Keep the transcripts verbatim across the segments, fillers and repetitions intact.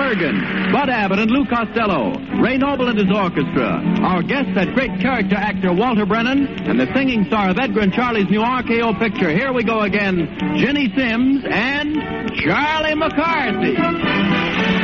Bergen, Bud Abbott and Lou Costello, Ray Noble and his orchestra, our guest, that great character actor Walter Brennan, and the singing star of Edgar and Charlie's new R K O picture. Here we go again, Ginny Sims and Charlie McCarthy.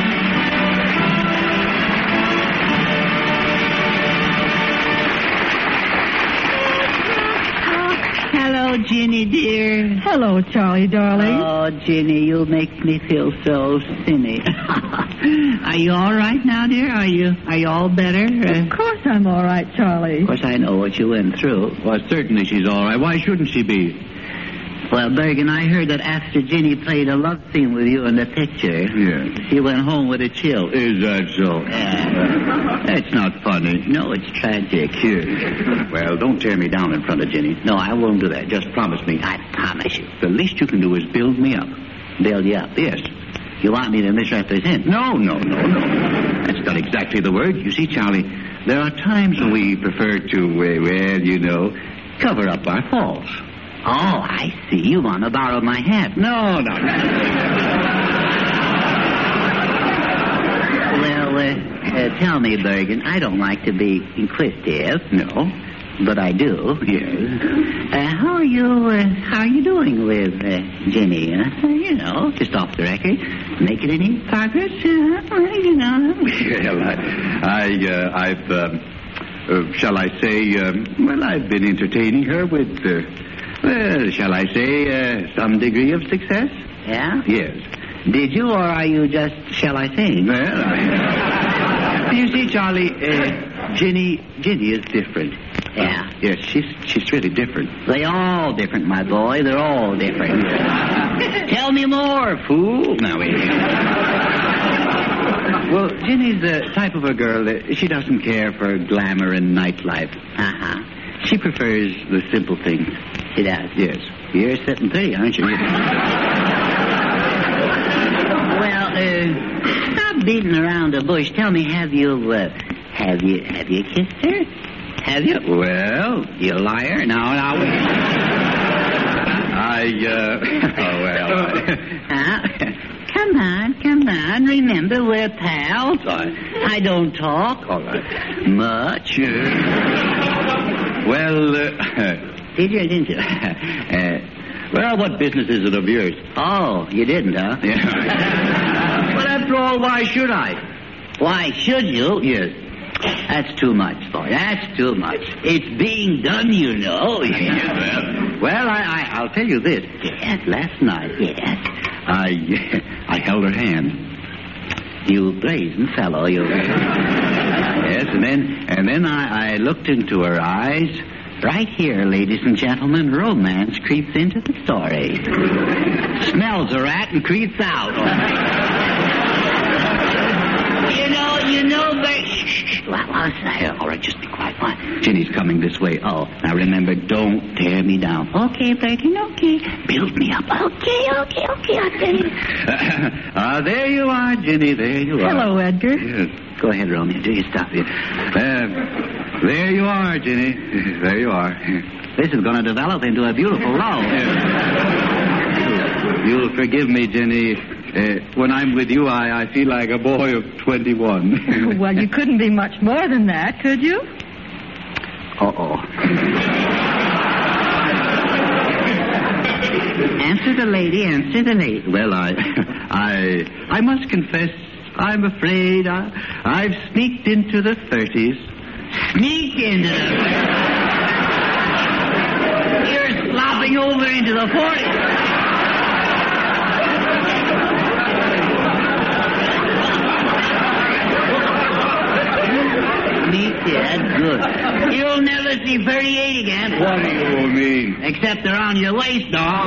Hello, Ginny, dear. Hello, Charlie, darling. Oh, Ginny, you make me feel so silly. Are you all right now, dear? Are you Are you all better? Of course I'm all right, Charlie. Of course I know what you went through. Well, certainly she's all right. Why shouldn't she be? Well, Bergen, I heard that after Ginny played a love scene with you in the picture, yes, she went home with a chill. Is that so? Yeah. That's not funny. No, it's tragic. Here. Well, don't tear me down in front of Ginny. No, I won't do that. Just promise me. I promise you. The least you can do is build me up. Build you up? Yes. You want me to misrepresent? No, no, no, no. That's not exactly the word. You see, Charlie, there are times when we prefer to, uh, well, you know, cover up our faults. Oh, I see. You want to borrow my hat. No, no, no. Well, uh, uh, tell me, Bergen, I don't like to be inquisitive. No. But I do. Yes. Uh, how are you, uh, how are you doing with uh, Ginny? Uh, you know, just off the record. Making any progress? Uh, well, you know. Well, I, I uh, I've, um, uh, shall I say, um, well, I've been entertaining her with... Uh, Well, shall I say, uh, some degree of success? Yeah? Yes. Did you, or are you just, shall I say? Well, I... You see, Charlie, uh, Ginny, Ginny is different. Yeah? Uh, yes, she's she's really different. They're all different, my boy. They're all different. Tell me more, fool. Now, wait. Well, Ginny's the type of a girl that she doesn't care for glamour and nightlife. Uh-huh. She prefers the simple things. She does? Yes. You're sitting pretty, aren't you? Well, uh, stop beating around the bush. Tell me, have you, uh, have you, have you kissed her? Have you? Well, You liar. Now, now. I, uh, oh, well. Huh? Come on, come on. Remember, we're pals. I don't talk. All right. Much. Well, uh... Did you or didn't you? uh, well, what business is it of yours? Oh, you didn't, huh? Yeah. But after all, why should I? Why should you? Yes. That's too much, boy. That's too much. It's being done, you know. Yes, well, I, I, I'll tell you this. Yes, last night, yes. I, I held her hand. You brazen fellow, you. Yes, and then, and then I, I looked into her eyes. Right here, ladies and gentlemen, romance creeps into the story. Smells a rat and creeps out. you know, you know, but... Shh, what was that? All right, just be quiet. What? Ginny's coming this way. Oh, now remember, don't tear me down. Okay, Bergen, okay. Build me up. Okay, okay, okay, I'll tell you. Ah, uh, there you are, Ginny, there you are. Hello, Edgar. Yes. Go ahead, Romeo, do your stuff. Uh, there you are, Ginny. There you are. This is going to develop into a beautiful love. You'll forgive me, Ginny. Uh, when I'm with you, I, I feel like a boy of twenty-one. Well, you couldn't be much more than that, could you? Uh-oh. Answer the lady, answer the lady. Well, I, I, I must confess, I'm afraid I, I've sneaked into the thirties. Sneak into the... You're slopping over into the forties. Yeah, good. You'll never see thirty-eight again. What do you mean? Except around your waist, dog.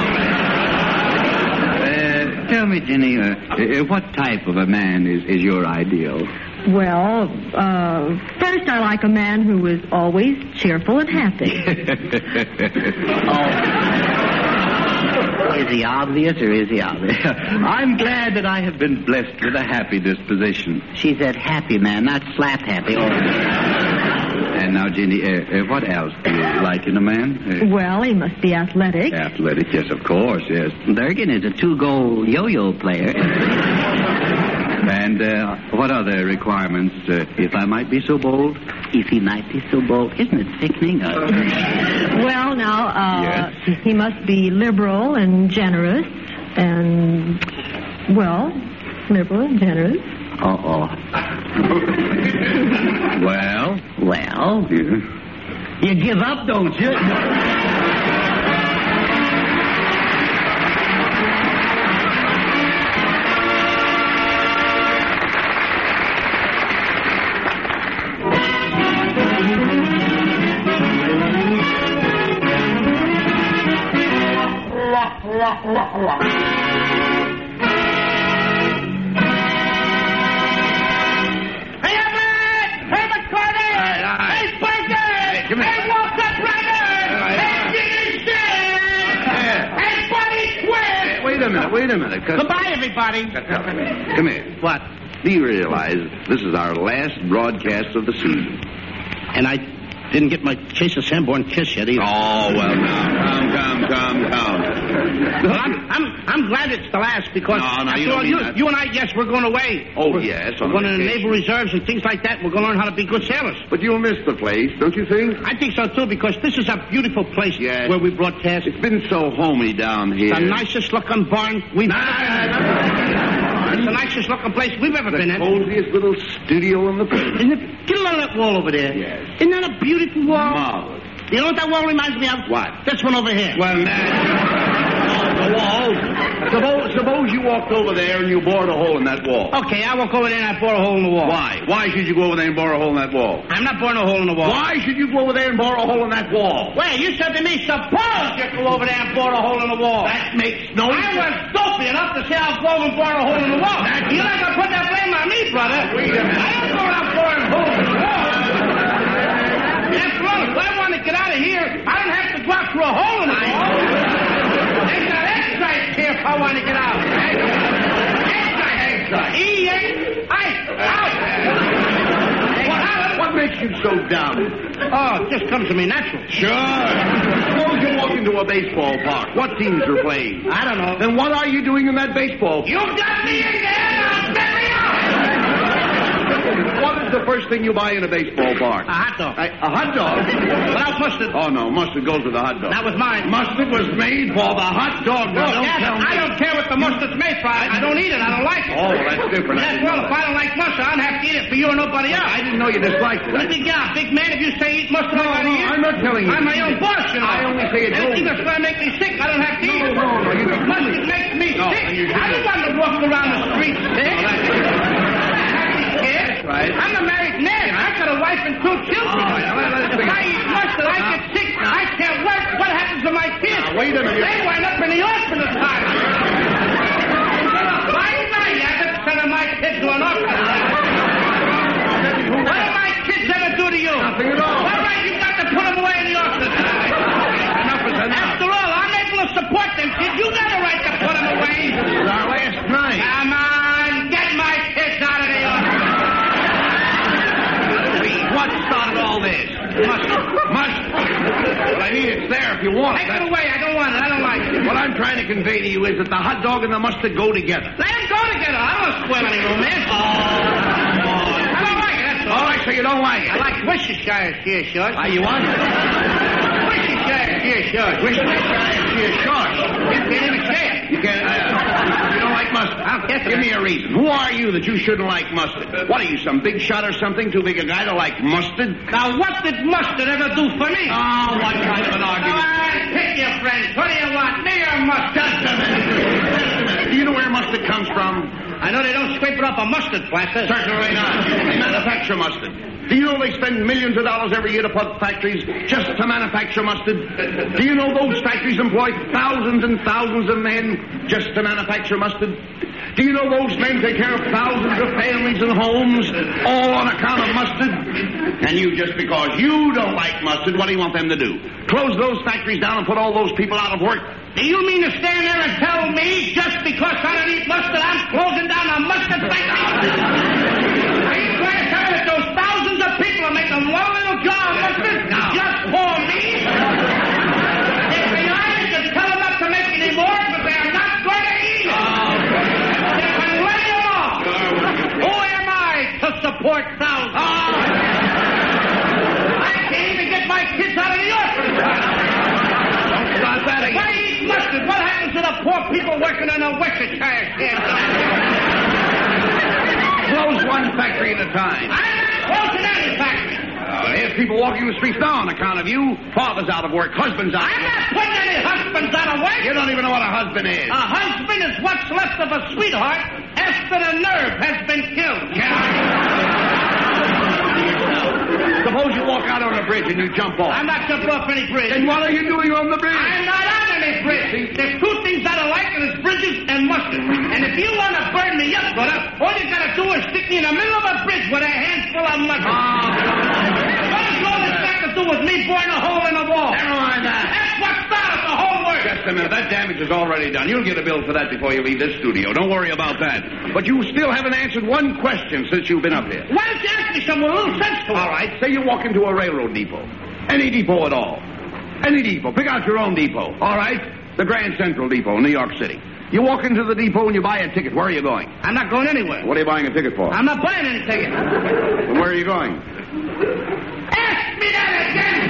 Uh, tell me, Ginny, uh, uh, what type of a man is, is your ideal? Well, uh, first I like a man who is always cheerful and happy. Oh. Is he obvious or is he obvious? I'm glad that I have been blessed with a happy disposition. She said happy man, not slap happy. Oh. And now, Ginny, uh, uh, what else do you like in a man? Uh, well, he must be athletic. Athletic, yes, of course, yes. Bergen is a two-goal yo-yo player. And uh, what other requirements, uh, if I might be so bold? If he might be so bold, isn't it sickening? Uh, Well, now, uh, Yes. he must be liberal and generous and, well, liberal and generous. uh-oh. Well? Well, Yeah. you give up, don't you? Hey, Everett! Hey, McCarty! All right. Hey, Spiker! come here. Hey, Walter Brother! right. Hey, Jimmy Stan! Yeah. Hey, Buddy Twist! Wait a minute, wait a minute. Cus- Goodbye, everybody. Come here. What? Do you realize this is our last broadcast of the season? And I didn't get my Chase of Sanborn kiss yet either. Oh, well, now, come, come, come, come. Well, I'm, I'm, I'm glad it's the last because No, no, after you don't all, mean you, that. you and I, yes, we're going away. Oh, we're, yes, We're on going to the vacation. naval reserves and things like that. We're going to learn how to be good sailors. But you'll miss the place, don't you think? I think so, too, because this is a beautiful place Yes. where we broadcast. It's been so homey down here. The nicest looking barn we've Nah, ever been in. nah, nah. It's the nicest looking place we've ever The been in. coziest little studio in the place. Isn't it? Get along that wall over there. Yes. Isn't that a beautiful wall? Marvelous. You know what that wall reminds me of? What? This one over here. Well, now, the wall. Suppose, suppose you walked over there and you bored a hole in that wall. Okay, I walk over there and I bore a hole in the wall. Why? Why should you go over there and bore a hole in that wall? I'm not boring a hole in the wall. Why should you go over there and bore a hole in that wall? Well, you said to me, suppose you go over there and bore a hole in the wall. That makes no I was dopey enough to say I'll go over and bore a hole in the wall. You're not going to put that blame on me, brother. Wait a minute. I don't go around boring holes in the wall. After all, if I want to get out of here, I don't have to go out through a hole in the wall. There's an exit here if I want to get out. Exit. E A I out. What, what makes you so dumb? Oh, it just comes to me natural. Sure. Suppose you walk into a baseball park. What teams are playing? I don't know. Then what are you doing in that baseball park? You got me in there, I'll bury you. What is the first thing you buy in a baseball park? A hot dog. A, a hot dog? Without mustard. Oh, no. Mustard goes with the hot dog. That was mine. Mustard was made for the hot dog. Now, Oh, don't yes, tell me. I don't care what the mustard's made for. I, I don't eat it. I don't like it. Oh, that's different. I Yes, didn't well, know if I don't like mustard, I don't have to eat it for you or nobody else. I didn't know you disliked it. What do you think, yeah, big man, if you say eat mustard, No, I gotta no, eat it? I'm not telling you. I'm my own boss, you know. I only say it Anything goes. that's going to make me sick, I don't have to eat it. No, no, you don't- Mustard makes me No, sick. you I don't want to walk around the streets sick. That's right. I'm a married man. I've got a wife and two children. Oh, yeah, well, let's if think- I eat mustard, I get sick. I can't work. What happens to my kids? Now, wait a minute. They wind up in the orphan asylum. Why not? I got to send my kids to an orphan asylum. What do my kids ever do to you? Nothing at all. All right, you've got to put them away in the orphan asylum. Enough is enough. After all, I'm able to support them kids. You got a right to put them away. This is our last night. Come on, get my kids out of the orphan. What started all this? Mustard. Mustard. Well, I mean, it's there if you want Take it. it away. I don't want it. I don't like it. What I'm trying to convey to you is that the hot dog and the mustard go together. Let them go together. I don't spoil any romance. Oh, I don't like it. That's all. all right, so you don't like it. I like Worcestershire sheer shorts. Are you on? Worcestershire sheer shorts. Worcestershire shorts. You can't even say it. You can't. Uh, you don't like mustard. I'll get Give me a reason. Who are you that you shouldn't like mustard? What are you, some big shot or something? Too big a guy to like mustard? Now, what did mustard ever do for me? Oh, what kind of an All argument? right, pick your friends. What do you want? Me or mustard? Just a minute. Just a minute. Do you know where mustard comes from? I know they don't scrape it off a mustard plaster. Certainly not. They manufacture mustard. Do you know they spend millions of dollars every year to put factories just to manufacture mustard? Do you know those factories employ thousands and thousands of men just to manufacture mustard? Do you know those men take care of thousands of families and homes all on account of mustard? And you, just because you don't like mustard, what do you want them to do? Close those factories down and put all those people out of work? Do you mean to stand there and tell me just because I don't eat mustard, I'm closing down a mustard factory? Are you trying to tell me that those thousands of people are making one little jar of mustard just for me? If they are, you can tell them not to make any more, but they are not going to eat it. They can lay them off. more people working on a Worcestershire stand. Close one factory at a time. I'm not closing any factory. Uh, there's people walking the streets now on account of you. Father's out of work. Husband's out of I'm work. not putting any husbands out of work. You don't even know what a husband is. A husband is what's left of a sweetheart after the nerve has been killed. Get out. Suppose you walk out on a bridge and you jump off. I'm not jumping off any bridge. Then what are you doing on the bridge? I'm not on any bridge. There's two things I don't like, and it's bridges and mustard. And if you want to burn me up, brother, all you got to do is stick me in the middle of a bridge with a handful of mustard. Oh. What has all this got to do with me boring a hole in the wall? Never mind that. That's what started the whole work. Just a minute. That damage is already done. You'll get a bill for that before you leave this studio. Don't worry about that. But you still haven't answered one question since you've been up here. Why don't you ask me some with a little sense to it? All right. Say you walk into a railroad depot. Any depot at all. Any depot. Pick out your own depot. All right? The Grand Central Depot in New York City. You walk into the depot and you buy a ticket. Where are you going? I'm not going anywhere. What are you buying a ticket for? I'm not buying any ticket. Then where are you going? Ask me that again.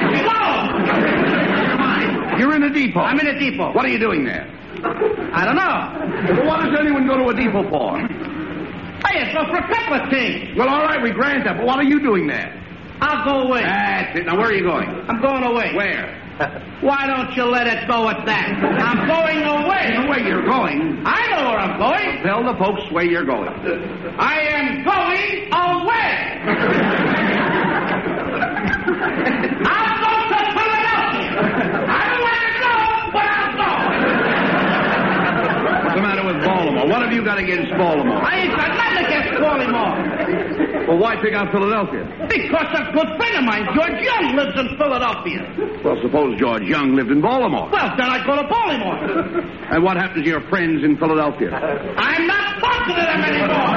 Go. You're in a depot. I'm in a depot. What are you doing there? I don't know. Well, what does anyone go to a depot for? Hey, it's for a couple of things. Well, all right, we grant that, but what are you doing there? I'll go away. That's it. Now, where are you going? I'm going away. Where? Why don't you let it go at that? I'm going away. The way you're going. I know where I'm going. Tell the folks where you're going. I am going away. I'll go to Philadelphia. I don't want to go, but I'll go. What's the matter with Baltimore? What have you got against Baltimore? I ain't got nothing against Baltimore. Well, why pick out Philadelphia? Because a good friend of mine, George Young, lives in Philadelphia. Well, suppose George Young lived in Baltimore. Well, then I go to Baltimore. And what happens to your friends in Philadelphia? I'm not talking to them anymore.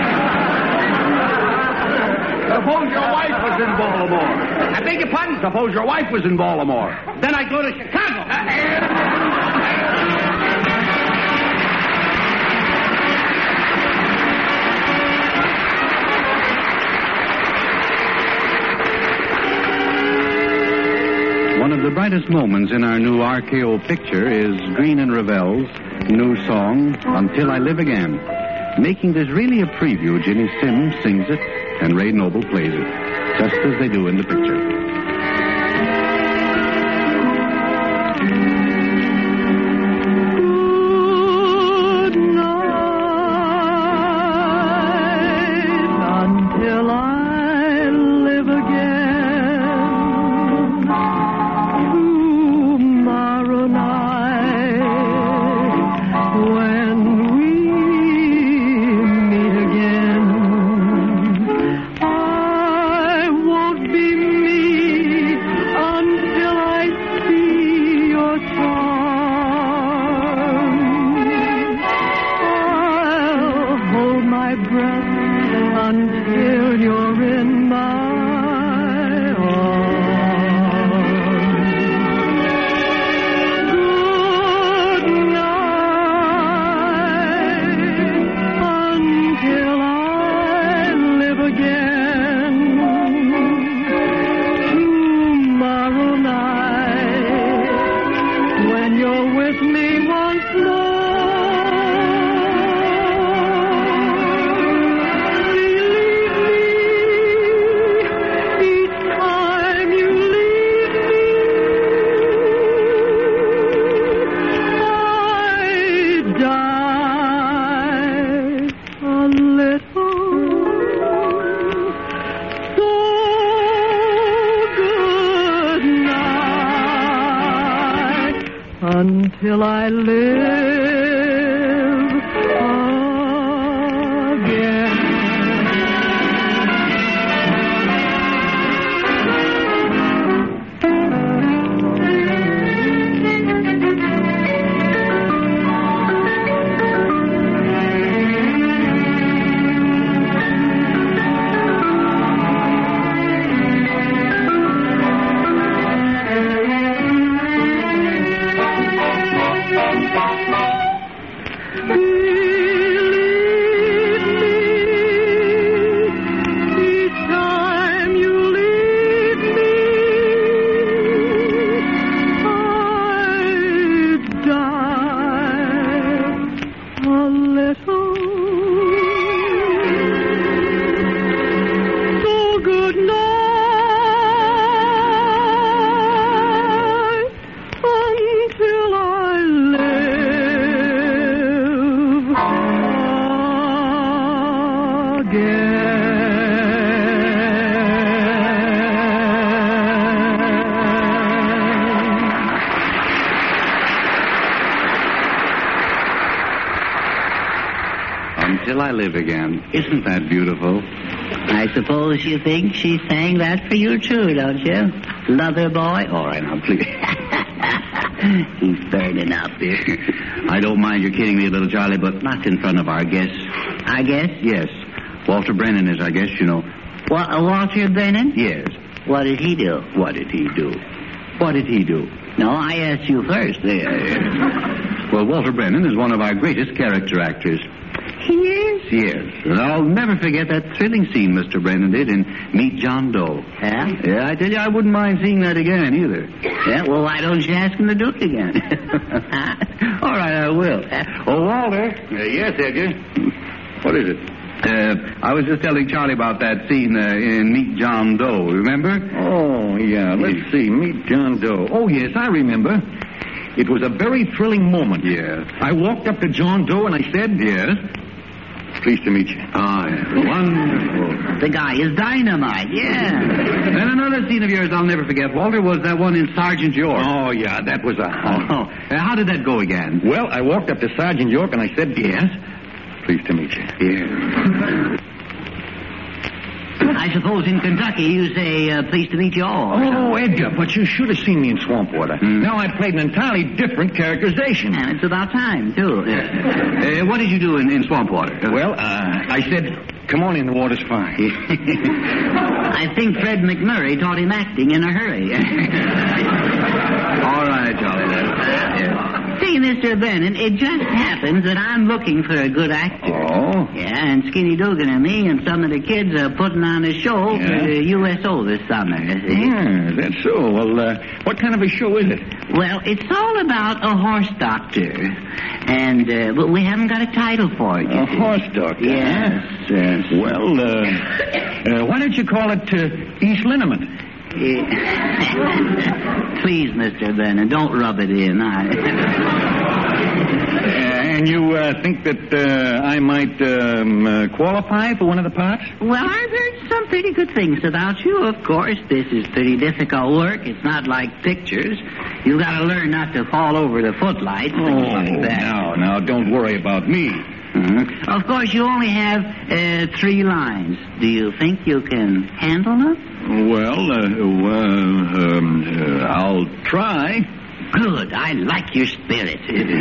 Suppose your wife was in Baltimore. I beg your pardon? Suppose your wife was in Baltimore. Then I go to Chicago. One of the brightest moments in our new R K O picture is Green and Ravel's new song, Until I Live Again. Making this really a preview, Ginny Sims sings it and Ray Noble plays it, just as they do in the picture. Until I live again. Until I Live Again. Isn't that beautiful? I suppose you think she sang that for you, too, don't you? Lover boy? All right, now, please. He's burning up here. I don't mind your kidding me a little, Charlie, but not in front of our guests. I guess? Yes. Walter Brennan is our guest, you know. What, uh, Walter Brennan? Yes. What did he do? What did he do? What did he do? No, I asked you first. There. Well, Walter Brennan is one of our greatest character actors. He is? Yes. And I'll never forget that thrilling scene Mister Brennan did in Meet John Doe. Yeah? Yeah, I tell you, I wouldn't mind seeing that again, either. Yeah, well, why don't you ask him to do it again? All right, I will. Oh, Walter. Uh, yes, Edgar. What is it? Uh, I was just telling Charlie about that scene uh, in Meet John Doe, remember? Oh, yeah. Let's see. Meet John Doe. Oh, yes, I remember. It was a very thrilling moment. Yes. I walked up to John Doe and I said... Yes? Pleased to meet you. Ah, yes. Wonderful. The guy is dynamite, yeah. And another scene of yours I'll never forget, Walter, was that one in Sergeant York. Oh, yeah, that was a... Oh, uh, how did that go again? Well, I walked up to Sergeant York and I said... Yes? Pleased to meet you. Yes. I suppose in Kentucky you say, uh, pleased to meet you all. Oh, Edgar, but you should have seen me in Swampwater. Mm. Now I played an entirely different characterization. And it's about time, too. uh, what did you do in, in Swampwater? Well, uh, I said, come on in, the water's fine. I think Fred McMurray taught him acting in a hurry. All right, Charlie, then. Yes. See, Mister Brennan, it just happens that I'm looking for a good actor. Oh? Yeah, and Skinny Dugan and me and some of the kids are putting on a show Yeah? for the U S O this summer. Yeah, that's so. Well, uh, what kind of a show is it? Well, it's all about a horse doctor. And, uh, but we haven't got a title for it. you A see. horse doctor. Yes, yes. Well, uh, uh, why don't you call it uh, East Liniment? Please, Mister Brennan, don't rub it in. I... Uh, and you uh, think that uh, I might um, uh, qualify for one of the parts? Well, I've heard some pretty good things about you. Of course, this is pretty difficult work. It's not like pictures. You've got to learn not to fall over the footlights. Oh, things like that. now, now, don't worry about me. Mm-hmm. Of course, you only have uh, three lines. Do you think you can handle them? Well, uh, uh, um, uh, I'll try. Good. I like your spirit.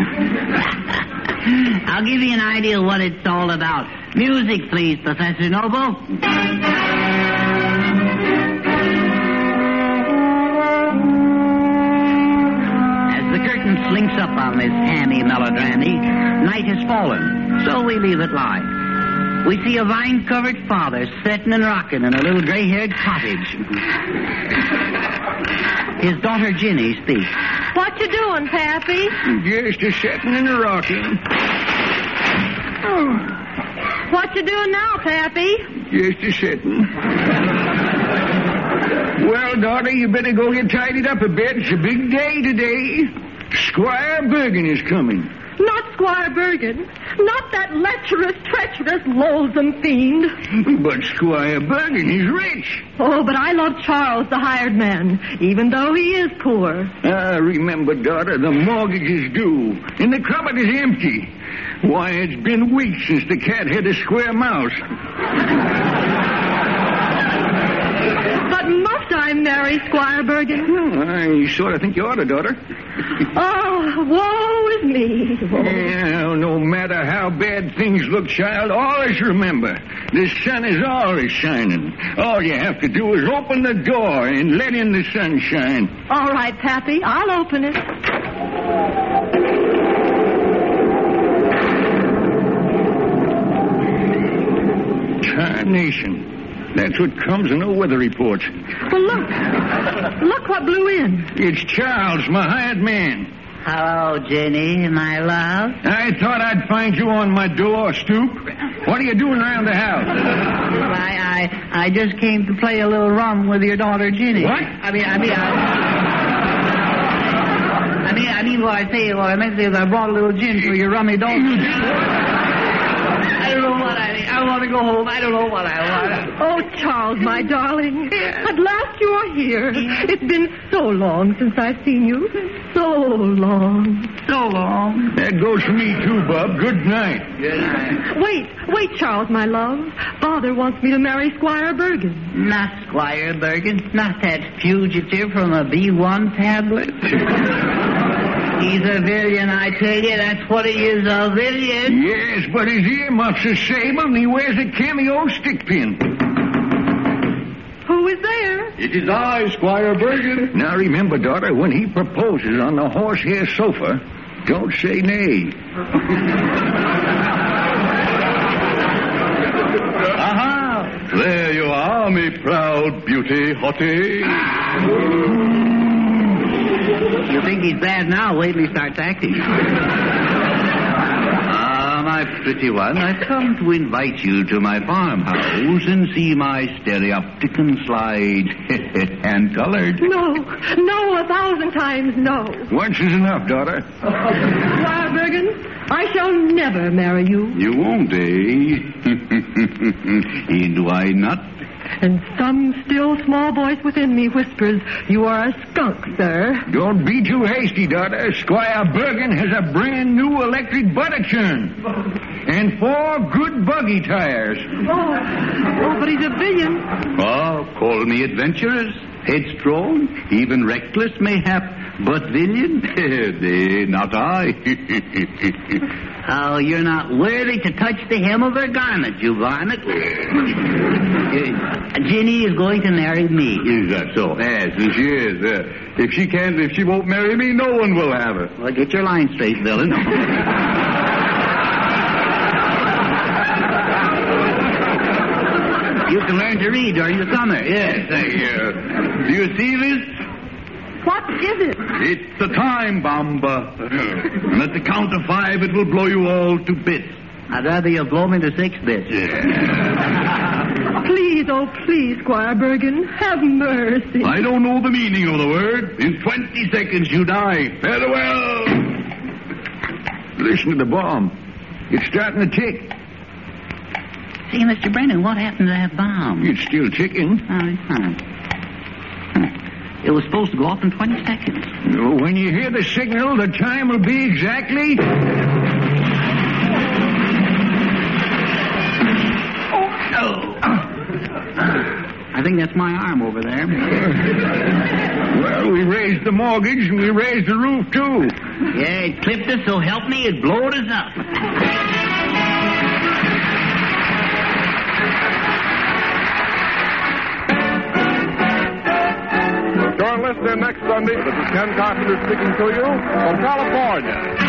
I'll give you an idea of what it's all about. Music, please, Professor Noble. As the curtain slinks up on this hammy melodramy, night has fallen, so we leave it lie. We see a vine-covered father sitting and rocking in a little gray-haired cottage. His daughter Ginny speaks. What you doing, Pappy? Just a sitting and a rocking. Oh. What you doing now, Pappy? Just a sitting. Well, daughter, you better go get tidied up a bit. It's a big day today. Squire Bergen is coming. Not Squire Bergen. Not that lecherous, treacherous, loathsome fiend. But Squire Bergen is rich. Oh, but I love Charles, the hired man, even though he is poor. Ah, remember, daughter, the mortgage is due, and the cupboard is empty. Why, it's been weeks since the cat had a square mouse. But must I marry Squire Bergen? Well, I sort of think you ought to, daughter. Oh, woe is me. Woe. Yeah, no matter how bad things look, child, always remember, the sun is always shining. All you have to do is open the door and let in the sunshine. All right, Pappy, I'll open it. Tarnation. That's what comes in the weather reports. Well, look. Look what blew in. It's Charles, my hired man. Hello, Jenny, my love. I thought I'd find you on my door stoop. What are you doing around the house? Well, I, I, I just came to play a little rum with your daughter, Jenny. What? I mean, I mean, I... I mean, I mean, what I say, what I meant to say is I brought a little gin for your rummy daughter. I don't know what I mean. I want to go home. I don't know what I want. Oh, Charles, my darling. At last you are here. It's been so long since I've seen you. So long. So long. That goes for me, too, Bub. Good night. Good night. Wait, wait, Charles, my love. Father wants me to marry Squire Bergen. Not Squire Bergen. Not that fugitive from a B one tablet. He's a villain, I tell you. That's what he is, a villain. Yes, but his earmuffs are sable and he wears a cameo stick pin. Who is there? It is I, Squire Bergen. Now remember, daughter, when he proposes on the horsehair sofa, don't say nay. Aha! There you are, me proud beauty, Hottie. You think he's bad now? Wait till he starts acting. Ah, my pretty one, I've come to invite you to my farmhouse and see my stereopticon slide. And colored. No, no, a thousand times no. Once is enough, daughter. Squire Bergen, I shall never marry you. You won't, eh? Do I not? And some still small voice within me whispers, you are a skunk, sir. Don't be too hasty, daughter. Squire Bergen has a brand new electric butter churn. And four good buggy tires. Oh, oh but he's a villain. Oh, call me adventurous, headstrong, even reckless, mayhap, but villain? Nay, not I. Oh, you're not worthy to touch the hem of her garment, you varmint. Ginny is going to marry me. Is that so? Yes, she is. Uh, if she can't, if she won't marry me, no one will have her. Well, get your line straight, villain. You can learn to read during the summer. Yes, thank you. Do you see this? What is it? It's the time bomb. And at the count of five, it will blow you all to bits. I'd rather you blow me to six bits. Please, oh, please, Squire Bergen, have mercy. I don't know the meaning of the word. In twenty seconds, you die. Farewell. Listen to the bomb. It's starting to tick. See, Mister Brennan, what happened to that bomb? It's still ticking. Oh, huh. Huh. It was supposed to go off in twenty seconds. When you hear the signal, the time will be exactly... I think that's my arm over there. Well, we raised the mortgage and we raised the roof, too. Yeah, it clipped us, so help me, it blowed us up. Join listener next Sunday. This is Ken Carpenter speaking to you from California.